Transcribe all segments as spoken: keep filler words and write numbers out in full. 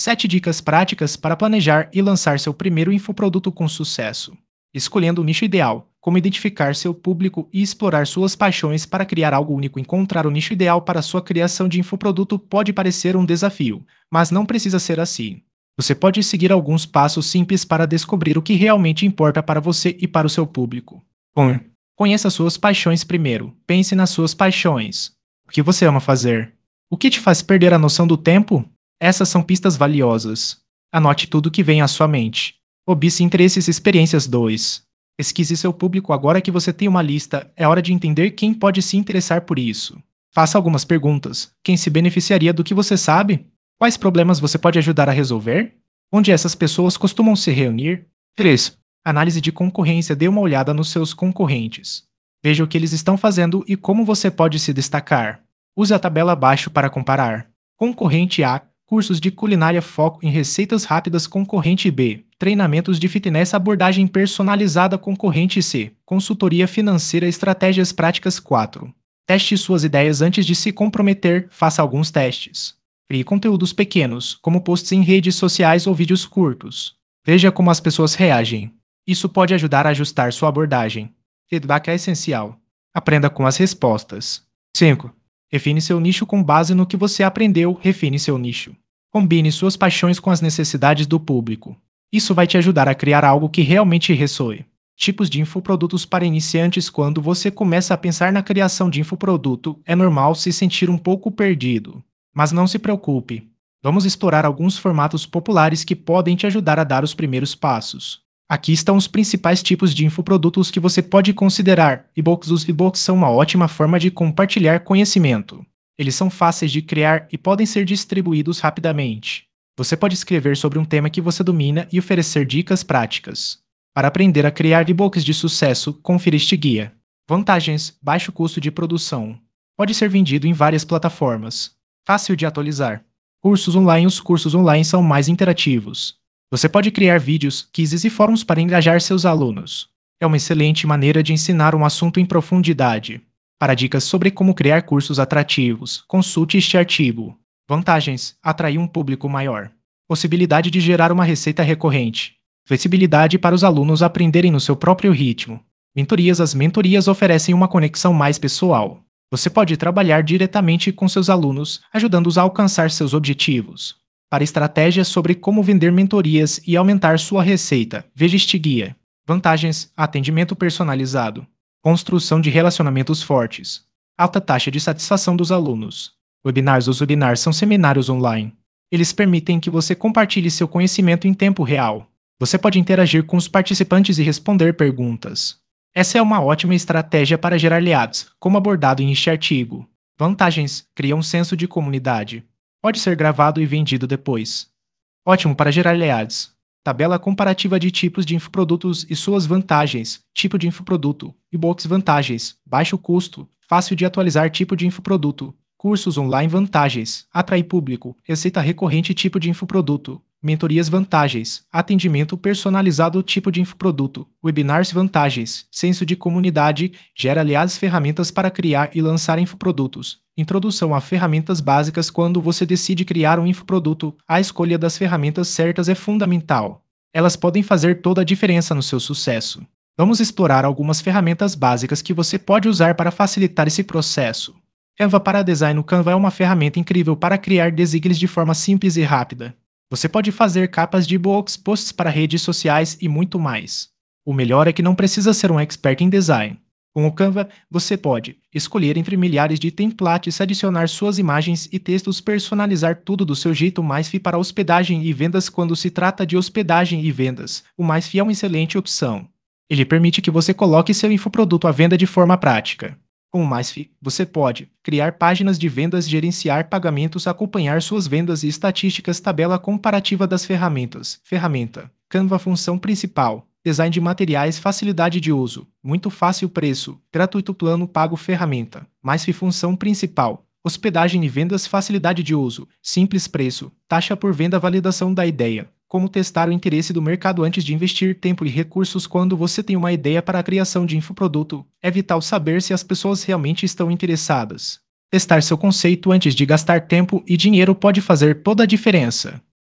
Sete dicas práticas para planejar e lançar seu primeiro infoproduto com sucesso. Escolhendo o nicho ideal, como identificar seu público e explorar suas paixões para criar algo único. Encontrar o nicho ideal para sua criação de infoproduto pode parecer um desafio, mas não precisa ser assim. Você pode seguir alguns passos simples para descobrir o que realmente importa para você e para o seu público. um. Conheça suas paixões primeiro. Pense nas suas paixões. O que você ama fazer? O que te faz perder a noção do tempo? Essas são pistas valiosas. Anote tudo que vem à sua mente. Obse interesses e experiências. dois. Pesquise seu público. Agora que você tem uma lista, é hora de entender quem pode se interessar por isso. Faça algumas perguntas. Quem se beneficiaria do que você sabe? Quais problemas você pode ajudar a resolver? Onde essas pessoas costumam se reunir? três. Análise de concorrência. Dê uma olhada nos seus concorrentes. Veja o que eles estão fazendo e como você pode se destacar. Use a tabela abaixo para comparar. Concorrente A. Cursos de culinária, foco em receitas rápidas. Concorrente B. Treinamentos de fitness, abordagem personalizada. Concorrente C. Consultoria financeira, estratégias práticas. quatro. Teste suas ideias antes de se comprometer. Faça alguns testes. Crie conteúdos pequenos, como posts em redes sociais ou vídeos curtos. Veja como as pessoas reagem. Isso pode ajudar a ajustar sua abordagem. Feedback é essencial. Aprenda com as respostas. cinco. Refine seu nicho com base no que você aprendeu. Refine seu nicho. Combine suas paixões com as necessidades do público. Isso vai te ajudar a criar algo que realmente ressoe. Tipos de infoprodutos para iniciantes. Quando você começa a pensar na criação de infoproduto, é normal se sentir um pouco perdido. Mas não se preocupe. Vamos explorar alguns formatos populares que podem te ajudar a dar os primeiros passos. Aqui estão os principais tipos de infoprodutos que você pode considerar. E-books. Os e-books são uma ótima forma de compartilhar conhecimento. Eles são fáceis de criar e podem ser distribuídos rapidamente. Você pode escrever sobre um tema que você domina e oferecer dicas práticas. Para aprender a criar e-books de sucesso, confira este guia. Vantagens: baixo custo de produção. Pode ser vendido em várias plataformas. Fácil de atualizar. Cursos online. Os cursos online são mais interativos. Você pode criar vídeos, quizzes e fóruns para engajar seus alunos. É uma excelente maneira de ensinar um assunto em profundidade. Para dicas sobre como criar cursos atrativos, consulte este artigo. Vantagens: atrair um público maior. Possibilidade de gerar uma receita recorrente. Flexibilidade para os alunos aprenderem no seu próprio ritmo. Mentorias. As mentorias oferecem uma conexão mais pessoal. Você pode trabalhar diretamente com seus alunos, ajudando-os a alcançar seus objetivos. Para estratégias sobre como vender mentorias e aumentar sua receita, veja este guia. Vantagens: atendimento personalizado. Construção de relacionamentos fortes. Alta taxa de satisfação dos alunos. Webinars. Os webinars são seminários online. Eles permitem que você compartilhe seu conhecimento em tempo real. Você pode interagir com os participantes e responder perguntas. Essa é uma ótima estratégia para gerar leads, como abordado em este artigo. Vantagens: cria um senso de comunidade. Pode ser gravado e vendido depois. Ótimo para gerar leads. Tabela comparativa de tipos de infoprodutos e suas vantagens. Tipo de infoproduto. E-books. Vantagens: baixo custo, fácil de atualizar. Tipo de infoproduto. Cursos online. Vantagens: atrair público, receita recorrente. Tipo de infoproduto. Mentorias. Vantagens: atendimento personalizado. Tipo de infoproduto. Webinars. Vantagens: senso de comunidade, gera aliados. Ferramentas para criar e lançar infoprodutos. Introdução a ferramentas básicas. Quando você decide criar um infoproduto, a escolha das ferramentas certas é fundamental. Elas podem fazer toda a diferença no seu sucesso. Vamos explorar algumas ferramentas básicas que você pode usar para facilitar esse processo. Canva para design. O Canva é uma ferramenta incrível para criar designs de forma simples e rápida. Você pode fazer capas de e-books, posts para redes sociais e muito mais. O melhor é que não precisa ser um expert em design. Com o Canva, você pode escolher entre milhares de templates, adicionar suas imagens e textos, personalizar tudo do seu jeito. Mais fi para hospedagem e vendas. Quando se trata de hospedagem e vendas, o MySFI é uma excelente opção. Ele permite que você coloque seu infoproduto à venda de forma prática. Com o MySFI, você pode criar páginas de vendas, gerenciar pagamentos, acompanhar suas vendas e estatísticas. Tabela comparativa das ferramentas. Ferramenta. Canva. Função principal: design de materiais, facilidade de uso, muito fácil. Preço: gratuito, plano pago. Ferramenta. MySFI. Função principal: hospedagem e vendas, facilidade de uso, simples. Preço: taxa por venda. Validação da ideia: como testar o interesse do mercado antes de investir tempo e recursos. Quando você tem uma ideia para a criação de infoproduto, é vital saber se as pessoas realmente estão interessadas. Testar seu conceito antes de gastar tempo e dinheiro pode fazer toda a diferença.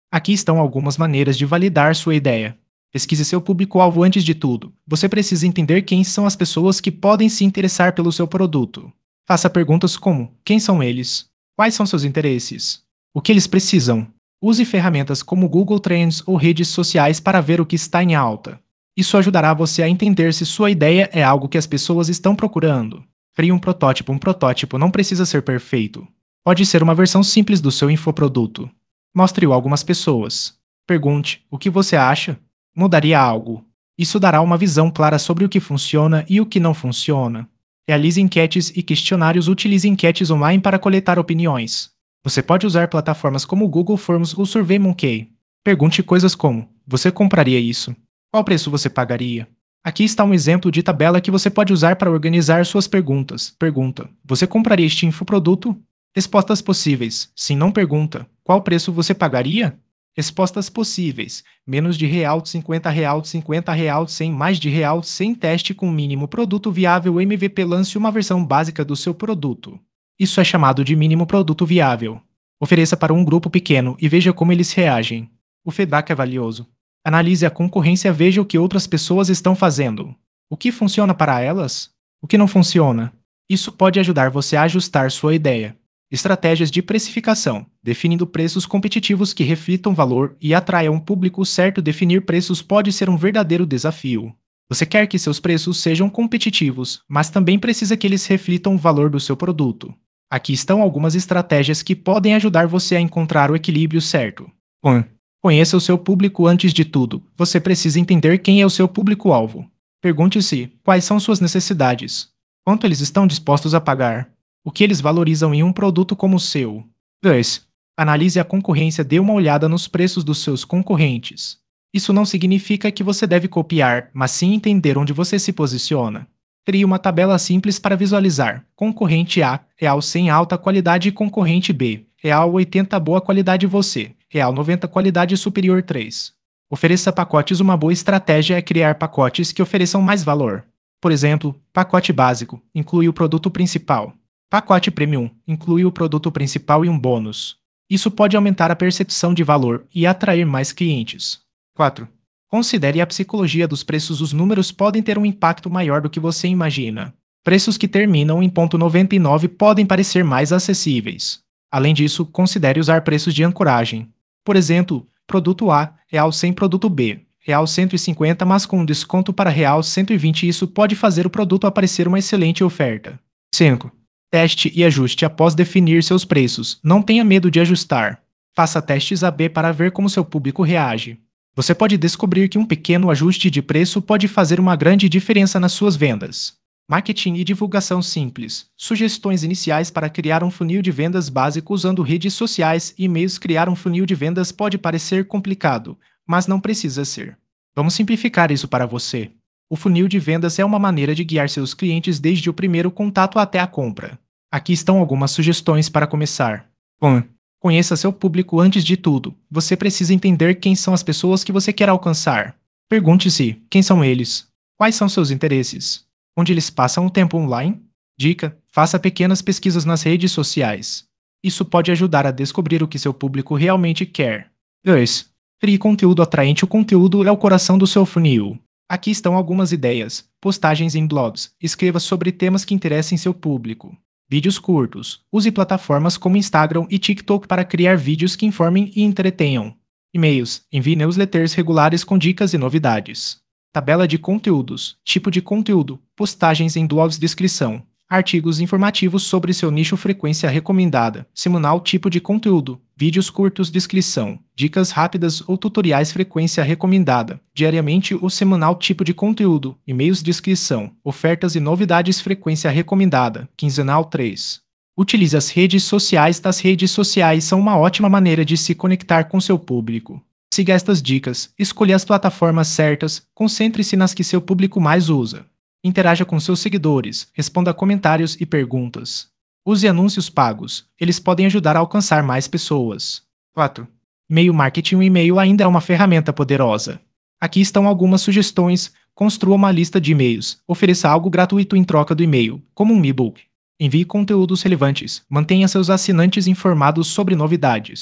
Aqui estão algumas maneiras de validar sua ideia. Pesquise seu público-alvo antes de tudo. Você precisa entender quem são as pessoas que podem se interessar pelo seu produto. Faça perguntas como: quem são eles? Quais são seus interesses? O que eles precisam? Use ferramentas como Google Trends ou redes sociais para ver o que está em alta. Isso ajudará você a entender se sua ideia é algo que as pessoas estão procurando. Crie um protótipo. Um protótipo não precisa ser perfeito. Pode ser uma versão simples do seu infoproduto. Mostre-o a algumas pessoas. Pergunte: o que você acha? Mudaria algo? Isso dará uma visão clara sobre o que funciona e o que não funciona. Realize enquetes e questionários. Utilize enquetes online para coletar opiniões. Você pode usar plataformas como Google Forms ou SurveyMonkey. Pergunte coisas como: você compraria isso? Qual preço você pagaria? Aqui está um exemplo de tabela que você pode usar para organizar suas perguntas. Pergunta: você compraria este infoproduto? Respostas possíveis. Sim, não. Pergunta: qual preço você pagaria? Respostas possíveis: menos de real, cinquenta real, cinquenta real, cem, mais de real, cem. Teste com mínimo produto viável. M V P. Lance uma versão básica do seu produto. Isso é chamado de mínimo produto viável. Ofereça para um grupo pequeno e veja como eles reagem. O feedback é valioso. Analise a concorrência. Veja o que outras pessoas estão fazendo. O que funciona para elas? O que não funciona? Isso pode ajudar você a ajustar sua ideia. Estratégias de precificação. Definindo preços competitivos que reflitam valor e atraiam um público certo. Definir preços pode ser um verdadeiro desafio. Você quer que seus preços sejam competitivos, mas também precisa que eles reflitam o valor do seu produto. Aqui estão algumas estratégias que podem ajudar você a encontrar o equilíbrio certo. um. Conheça o seu público antes de tudo. Você precisa entender quem é o seu público-alvo. Pergunte-se: quais são suas necessidades? Quanto eles estão dispostos a pagar? O que eles valorizam em um produto como o seu? dois. Analise a concorrência. Dê uma olhada nos preços dos seus concorrentes. Isso não significa que você deve copiar, mas sim entender onde você se posiciona. Crie uma tabela simples para visualizar. Concorrente A, real cem alta qualidade, e concorrente B, real oitenta boa qualidade. Você, real noventa qualidade superior. três. Ofereça pacotes. Uma boa estratégia é criar pacotes que ofereçam mais valor. Por exemplo, pacote básico inclui o produto principal. Pacote Premium inclui o produto principal e um bônus. Isso pode aumentar a percepção de valor e atrair mais clientes. quatro. Considere a psicologia dos preços. Os números podem ter um impacto maior do que você imagina. Preços que terminam em ponto noventa e nove podem parecer mais acessíveis. Além disso, considere usar preços de ancoragem. Por exemplo, produto A, real cem, produto B, real cento e cinquenta, mas com um desconto para real cento e vinte. Isso pode fazer o produto aparecer uma excelente oferta. cinco. Teste e ajuste após definir seus preços. Não tenha medo de ajustar. Faça testes A B para ver como seu público reage. Você pode descobrir que um pequeno ajuste de preço pode fazer uma grande diferença nas suas vendas. Marketing e divulgação simples. Sugestões iniciais para criar um funil de vendas básico usando redes sociais e e-mails. Criar um funil de vendas pode parecer complicado, mas não precisa ser. Vamos simplificar isso para você. O funil de vendas é uma maneira de guiar seus clientes desde o primeiro contato até a compra. Aqui estão algumas sugestões para começar. um. Conheça seu público antes de tudo. Você precisa entender quem são as pessoas que você quer alcançar. Pergunte-se: quem são eles? Quais são seus interesses? Onde eles passam o tempo online? Dica: faça pequenas pesquisas nas redes sociais. Isso pode ajudar a descobrir o que seu público realmente quer. dois. Crie conteúdo atraente. O conteúdo é o coração do seu funil. Aqui estão algumas ideias. Postagens em blogs. Escreva sobre temas que interessem seu público. Vídeos curtos. Use plataformas como Instagram e TikTok para criar vídeos que informem e entretenham. E-mails. Envie newsletters regulares com dicas e novidades. Tabela de conteúdos. Tipo de conteúdo. Postagens em blogs. Descrição. Artigos informativos sobre seu nicho. Frequência recomendada. Semanal. Tipo de conteúdo. Vídeos curtos. Descrição. Dicas rápidas ou tutoriais. Frequência recomendada. Diariamente ou semanal. Tipo de conteúdo. E-mails. Descrição. Ofertas e novidades. Frequência recomendada. Quinzenal. três. Utilize as redes sociais. As redes sociais são uma ótima maneira de se conectar com seu público. Siga estas dicas. Escolha as plataformas certas. Concentre-se nas que seu público mais usa. Interaja com seus seguidores, responda a comentários e perguntas. Use anúncios pagos, eles podem ajudar a alcançar mais pessoas. quatro. E-mail marketing. O e-mail ainda é uma ferramenta poderosa. Aqui estão algumas sugestões. Construa uma lista de e-mails. Ofereça algo gratuito em troca do e-mail, como um e-book. Envie conteúdos relevantes. Mantenha seus assinantes informados sobre novidades.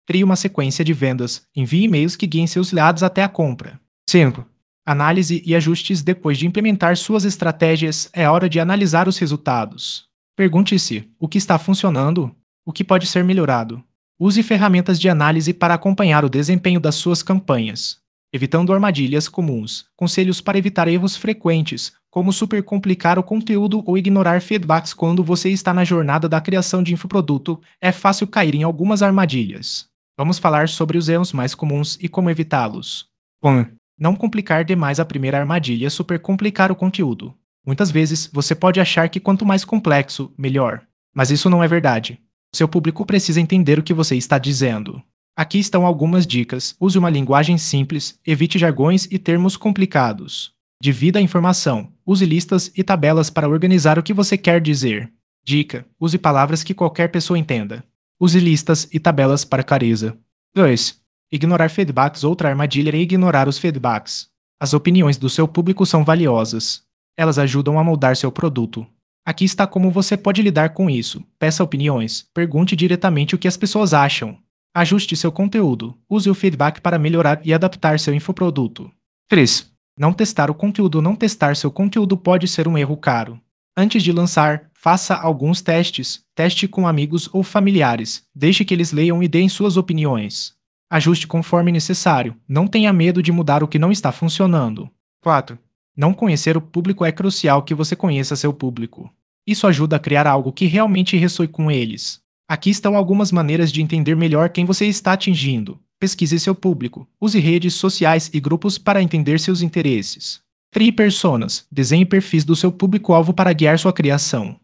Crie uma sequência de vendas. Envie e-mails que guiem seus leads até a compra. cinco. Análise e ajustes depois de implementar suas estratégias. É hora de analisar os resultados. Pergunte-se: o que está funcionando? O que pode ser melhorado? Use ferramentas de análise para acompanhar o desempenho das suas campanhas, evitando armadilhas comuns. Conselhos para evitar erros frequentes, como supercomplicar o conteúdo ou ignorar feedbacks quando você está na jornada da criação de infoproduto. É fácil cair em algumas armadilhas. Vamos falar sobre os erros mais comuns e como evitá-los. um. Não complicar demais. A primeira armadilha é supercomplicar o conteúdo. Muitas vezes, você pode achar que quanto mais complexo, melhor. Mas isso não é verdade. Seu público precisa entender o que você está dizendo. Aqui estão algumas dicas. Use uma linguagem simples, evite jargões e termos complicados. Divida a informação. Use listas e tabelas para organizar o que você quer dizer. Dica: use palavras que qualquer pessoa entenda. Use listas e tabelas para clareza. dois. Ignorar feedbacks. Outra armadilha é ignorar os feedbacks. As opiniões do seu público são valiosas. Elas ajudam a moldar seu produto. Aqui está como você pode lidar com isso. Peça opiniões. Pergunte diretamente o que as pessoas acham. Ajuste seu conteúdo. Use o feedback para melhorar e adaptar seu infoproduto. três. Não testar o conteúdo. Não testar seu conteúdo pode ser um erro caro. Antes de lançar, faça alguns testes. Teste com amigos ou familiares. Deixe que eles leiam e deem suas opiniões. Ajuste conforme necessário. Não tenha medo de mudar o que não está funcionando. quatro. Não conhecer o público. É crucial que você conheça seu público. Isso ajuda a criar algo que realmente ressoe com eles. Aqui estão algumas maneiras de entender melhor quem você está atingindo. Pesquise seu público. Use redes sociais e grupos para entender seus interesses. Crie personas. Desenhe perfis do seu público-alvo para guiar sua criação.